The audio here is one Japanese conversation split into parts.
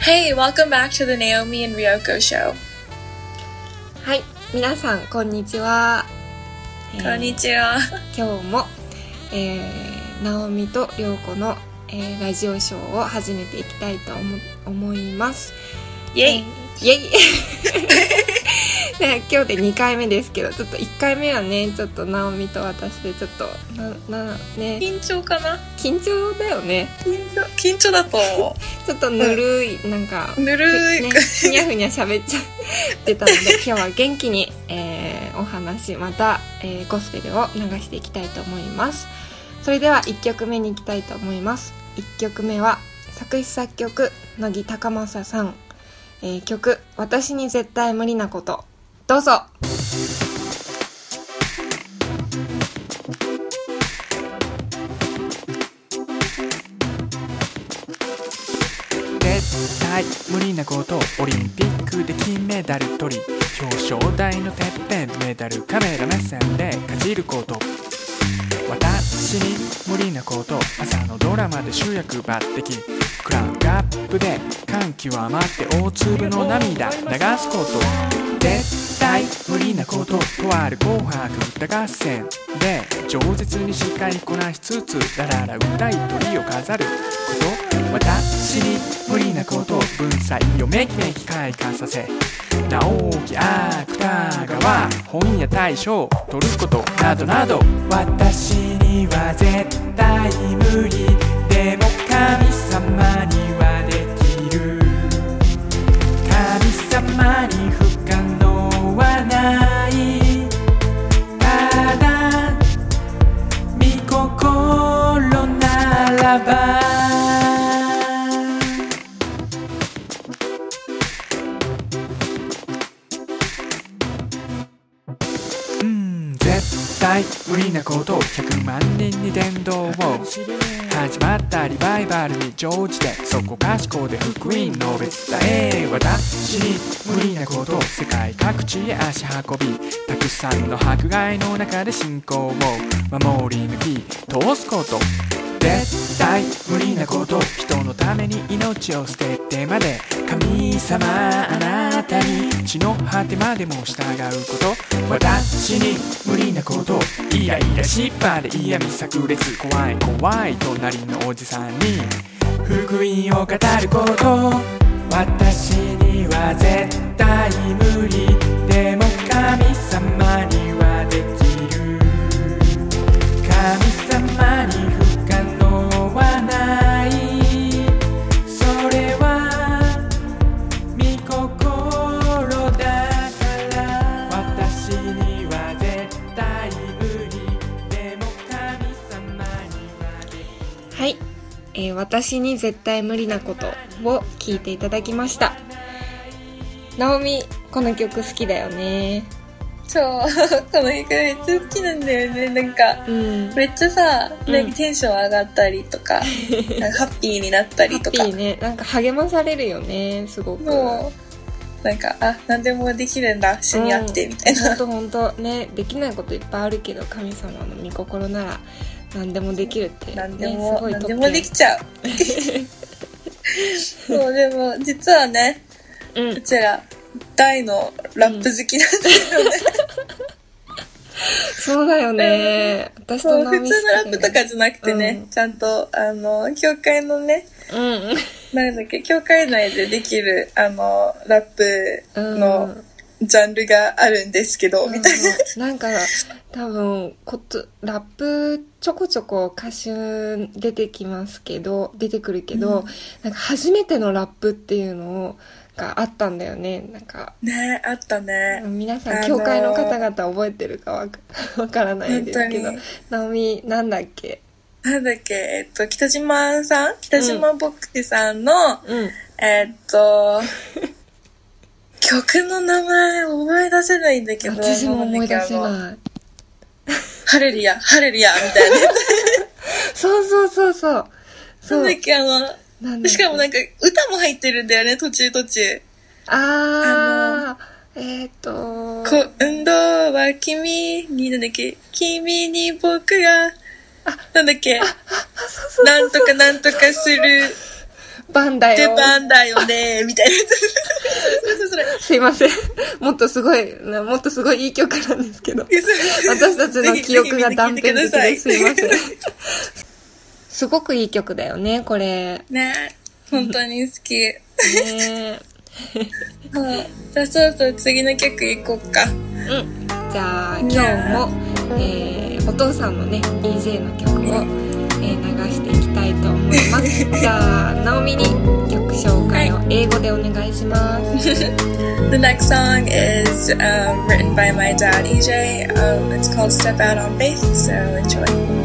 Hey, welcome back to the Naomi and Ryoko show. はい、皆さんこんにちは。 こんにちは。 今日も、ナオミとリョウコの、ラジオショーを始めていきたいと思います。 イェイ、 イェイで今日で2回目ですけど、ちょっと1回目はね、ちょっとナオミと私でちょっとね、 緊張かな？ 緊張だよね。 緊張だと思う。ちょっとぬるい、なんかぬるい、 ね、ふにゃふにゃ喋っちゃってたので今日は元気に、お話また、ゴスペルを流していきたいと思います。それでは1曲目に行きたいと思います。1曲目は作詞作曲乃木高政さん、曲私に絶対無理なこと、どうぞ。 絶対無理なこと、オリンピックで金メダル取り、表彰台のてっぺんメダルカメラ目線でかじること、私に無理なこと、朝のドラマで主役抜擢、クランクアップで感極まって大粒の涙流すこと、絶対無理なこと、とある紅白歌合戦で饒舌に司会こなしつつラララ歌い鳥を飾ること、私に無理なこと、文才をめきめき開花させ直木芥川本屋大賞取ることなどなど、私には絶対無理、でも神様にはできる、神様に不可能はない、ただ御心ならば、絶対無理なこと、100万人に伝道を、始まったリバイバルに乗じてそこかしこで福音述べ伝え、私に無理なこと、世界各地へ足運び、たくさんの迫害の中で信仰を守り抜き通すこと、絶対無理なこと、人のために命を捨ててまで神様あなたに地の果てまでも従うこと、私に無理なこと、イライラしっぱで嫌味炸裂、怖い怖い隣のおじさんに福音を語ること、私には絶対無理、でも神様にはできる、神様に不可能はない、それは御心だから、私には絶対無理、でも神様にはできる。 はい、私に絶対無理なことを聞いていただきました。ナオミ、この曲好きだよね。 そう、この曲めっちゃ好きなんだよね。なんか、めっちゃさ、なんかテンション上がったりとか、なんかハッピーになったりとか。 ハッピーね、なんか励まされるよね、すごく。 もう、なんか、何でもできるんだ、主にあって、みたいな。 ほんとね、できないこといっぱいあるけど、神様の御心なら何でもできるって、ね、 何でも、 すごい何でもできちゃう。そう、でも、実はね、うちら、大のラップ好きなんだけどね。 そうだよね。私とナオミ、 普通のラップとかじゃなくてね、ちゃんと、教会のね、なんだっけ、教会内でできる、ラップのジャンルがあるんですけど、みたいな。 なんか、多分、ラップちょこちょこ歌手出てくるけど、なんか初めてのラップっていうのがあったんだよね。なんかね、あったね。 皆さん、教会の方々覚えてるかわからないですけど、ナオミ、なんだっけ、 北島ボックスさんの、曲の名前覚え出せないんだけど、 私も思い出せない。 ハレルヤ、みたいな。 そう。 なんだっけ、しかもなんか歌も入ってるんだよね、途中。運動は君に、なんだっけ、君に僕が、なんだっけ、なんとかなんとかする番だよ。 出番だよね、みたいな。それ。 すいません。もっとすごいいい曲なんですけど。私たちの記憶が断片的ですいません。すごくいい曲だよね、これ。 ね、本当に好き。ねじゃあそろそろ次の曲いこうか。うん。 じゃあ今日も、お父さんのね EJ の曲を、流していきたいと思います。じゃあナオミに曲紹介を英語でお願いします。 The next song is written by my dad EJ. It's called Step Out on Faith, so enjoy.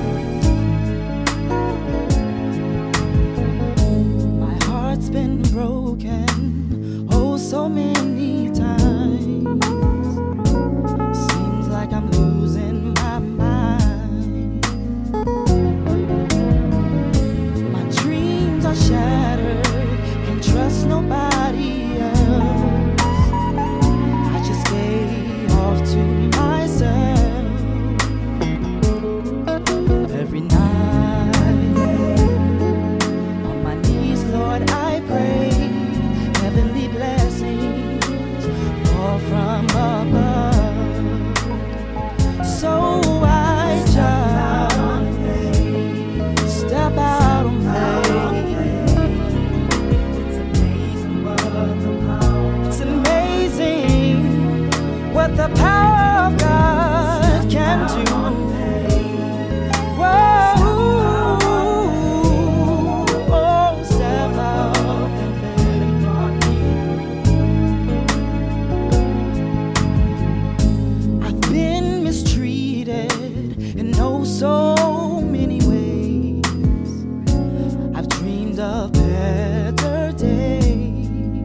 My heart's been broken, oh so many times. Seems like I'm losing my mind. My dreams are shattered, can trust nobody else. I just gave off to myself. Every night on my knees, Lord, I pray heavenly blessings fall from above. So I just step out on faith. It's amazing what the power of God can do. Whoa, oh, step out on faith. I've been mistreated in oh so many ways. I've dreamed of better days.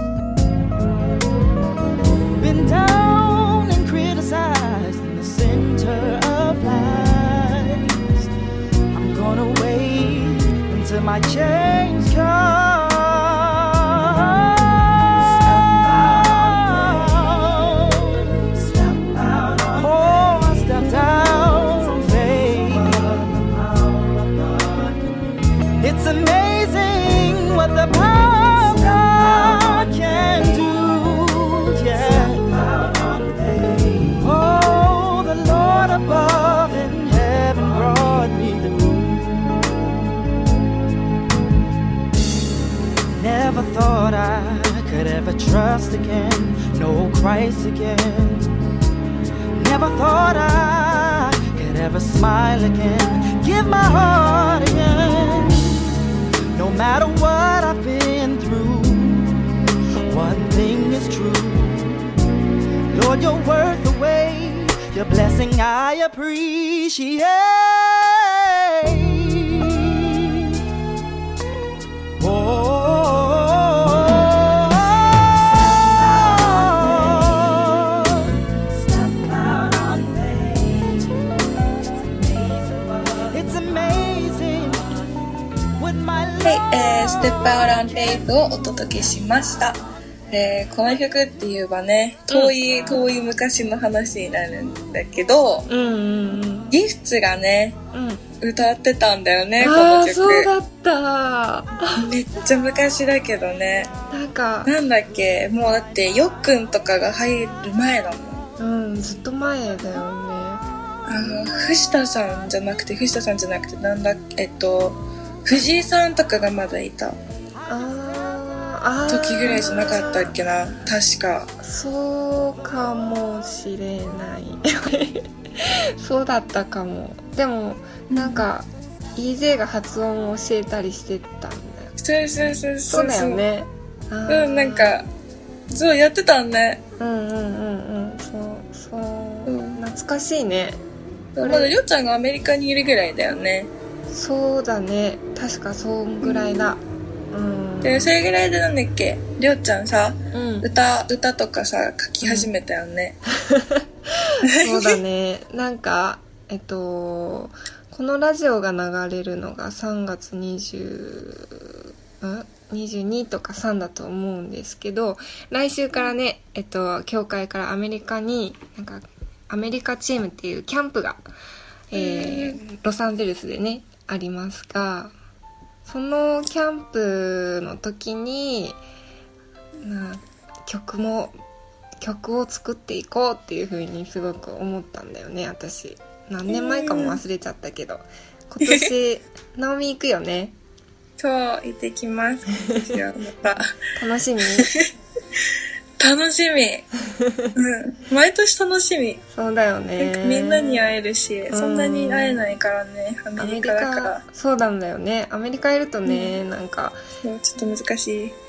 Been down and criticized in the center of lies. I'm gonna wait until my change comes. Oh, I stepped out on faith. It's amazing what the power of God can do. Yeah. Oh, the Lord above in heaven brought me through. Never thought I could ever trust again, know Christ again. Never thought I could ever smile again, give my heart again. No matter what I've been through, one thing is true. Lord, you're worth the wait. Your blessing I appreciate. It's amazing what my はい、Step Out on Faith をお届けしました。この曲って言えばね、遠い昔の話になるんだけど、ギフツがね、歌ってたんだよね、この曲。 そうだった。 めっちゃ昔だけどね。なんだっけ、もうだってよっくんとかが入る前だもん。 ずっと前だよね。 藤田さんじゃなくて、なんだっけ、藤井さんとかがまだいた時ぐらいじゃなかったっけな、確か。 そうかもしれないそうだったかも。でもなんか EJ が発音を教えたりしてたんだよ。そうだよね。 なんかそうやってたんね。 そう、懐かしいね。 まだりょうちゃんがアメリカにいるぐらいだよね。 そうだね、確かそんぐらいだ。 でそれぐらいでなんだっけ、りょうちゃんさ、歌とかさ書き始めたよね。 そうだね。なんかこのラジオが流れるのが3月22とか3だと思うんですけど、来週からね、教会からアメリカになんかアメリカチームっていうキャンプが、ロサンゼルスでねありますが、 そのキャンプの時に曲を作っていこうっていう風にすごく思ったんだよね。私何年前かも忘れちゃったけど、今年ナオミ行くよね。 そう、行ってきます。私はまた楽しみ楽しみ、毎年楽しみ。 そうだよね。 なんかみんなに会えるし、そんなに会えないからね、アメリカだから。 そうなんだよね。アメリカいるとね、なんかそうちょっと難しい。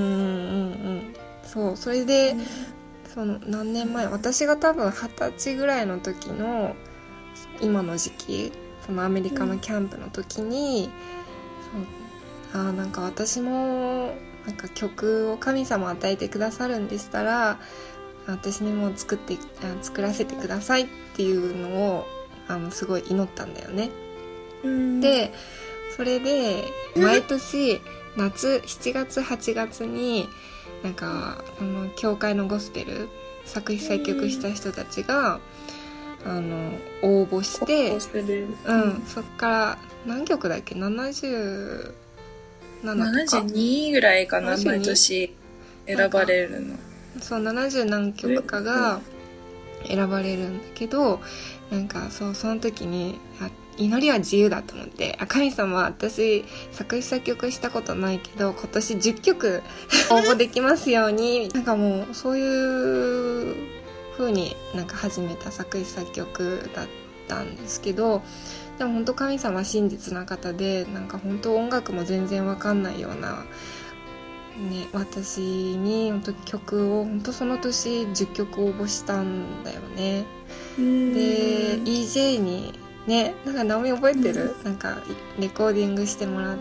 そう、それで、その何年前、私が多分20歳ぐらいの時の今の時期、そのアメリカのキャンプの時に、なんか私もなんか曲を神様与えてくださるんでしたら、私にも作らせてくださいっていうのをすごい祈ったんだよね。でそれで毎年夏7月8月になんか教会のゴスペル作詞作曲した人たちが応募して、そっから何曲だっけ、77とか 72ぐらいかな、毎年選ばれるの。 そう、70何曲かが選ばれるんだけど、なんかその時に祈りは自由だと思って、神様、私作詞作曲したことないけど今年10曲応募できますようになんかもうそういう風になんか始めた作詞作曲だったんですけど、でも本当神様は真実な方で、なんか本当音楽も全然わかんないようなね、私に本当曲を本当その年10曲応募したんだよね。で EJ にね、なんかナオミ覚えてる、なんかレコーディングしてもらって、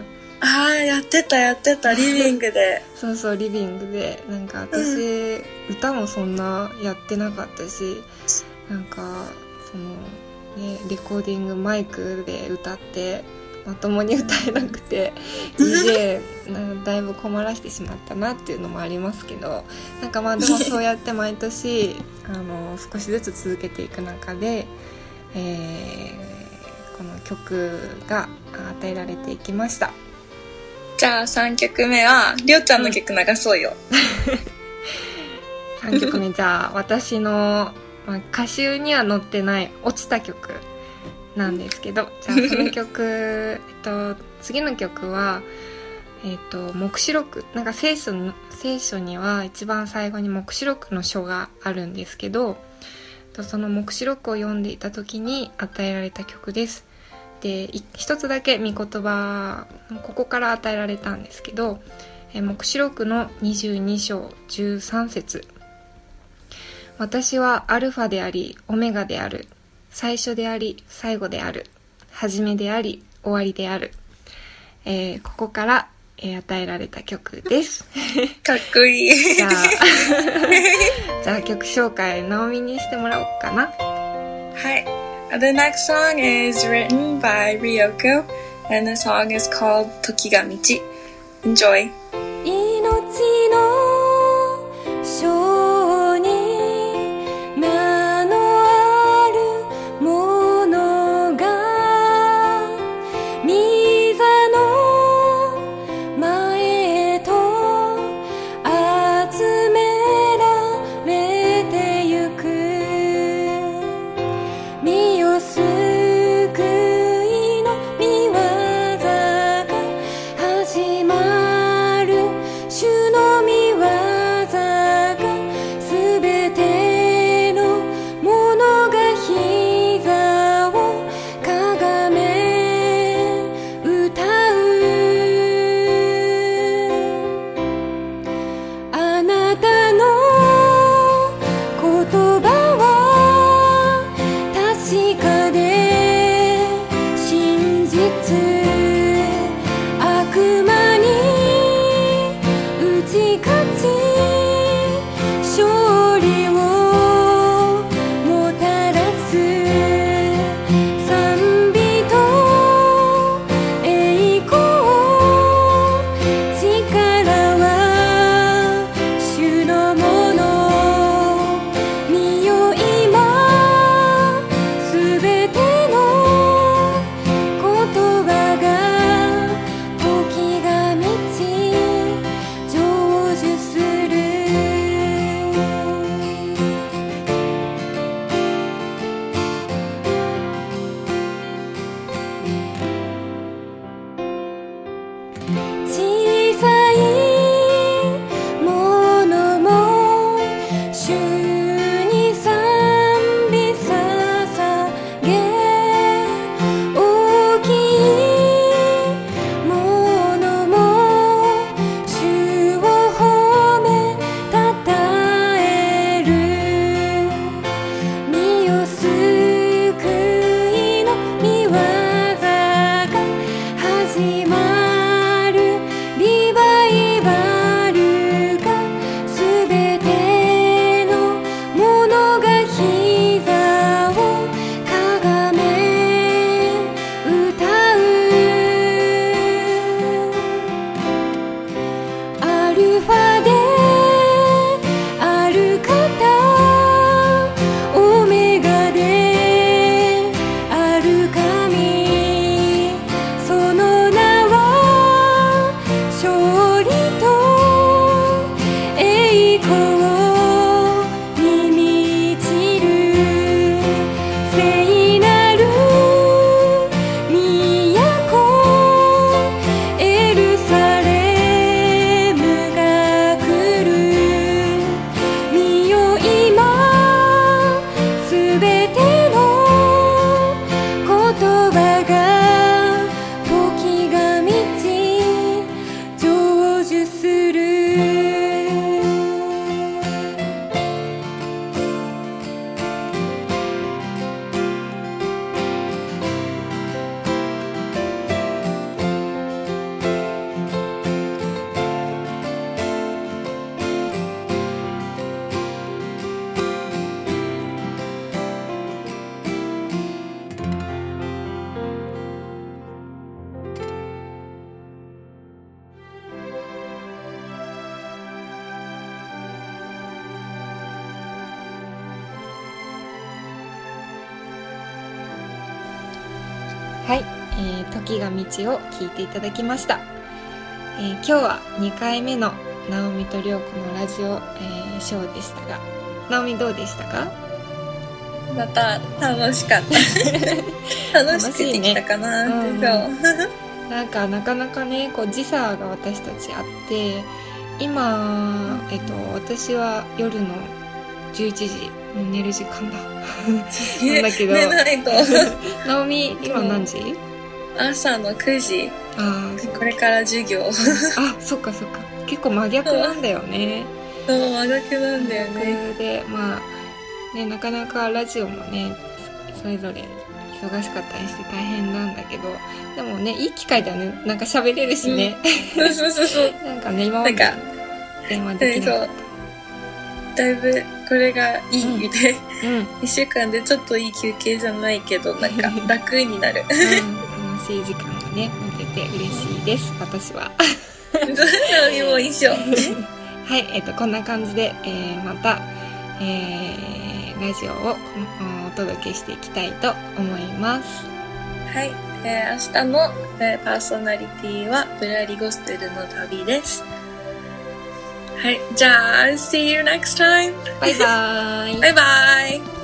やってたリビングでそうリビングで、なんか私、歌もそんなやってなかったし、なんかそのね、レコーディングマイクで歌ってまともに歌えなくてDJ だいぶ困らせてしまったなっていうのもありますけど、なんかまあでもそうやって毎年少しずつ続けていく中で、この曲が与えられていきました。 じゃあ3曲目はりょうちゃんの曲流そうよ。 3曲目じゃあ私の、歌集には載ってない落ちた曲なんですけど、じゃあその曲次の曲は黙示録、なんか聖書には一番最後に黙示録の書があるんですけど、その黙示録を読んでいた時に与えられた曲です。で一つだけ御言葉ここから与えられたんですけど、黙示録の22章13節、私はアルファでありオメガである、最初であり最後である、始めであり終わりである、ここから、与えられた曲です。 かっこいい。 じゃあ曲紹介ナオミにしてもらおうかな。 はい。The next song is written by Ryoko and the song is called 時が道。Enjoy. 命の章に名のあるものが御座の前と集められてゆく。身を救いの御業が始まる勝利と栄光に満ちる聖なる都エルサレムが来る。見よ今すべての言葉が時が満ち成就する。 はい、時が道を聞いていただきました。今日は2回目の直美と涼子のラジオ、ショーでしたが、直美どうでしたか？ また楽しかった楽しくできたかなって、 なんかなかなかねこう時差が私たちあって、今、私は夜の11時寝る時間だなんだけど寝ないと直美今何時？ 朝の9時。これから授業あ、そっかそっか、結構真逆なんだよね。 そう、真逆なんだよね。 で、まあね、なかなかラジオもねそれぞれ忙しかったりして大変なんだけど、でもねいい機会だよね、なんか喋れるしね、 そうなんかね今まで電話できなかった。 だいぶこれがいいで、1週間でちょっといい休憩じゃないけど、なんか楽になる、 楽しい時間がね持てて嬉しいです、私は。 直美も一緒はい、こんな感じで、また、ラジオをお届けしていきたいと思います。 はい、明日の、パーソナリティはぶらりゴスペルの旅です。はい、じゃあ see you next time. バイバイ。 バイバイ。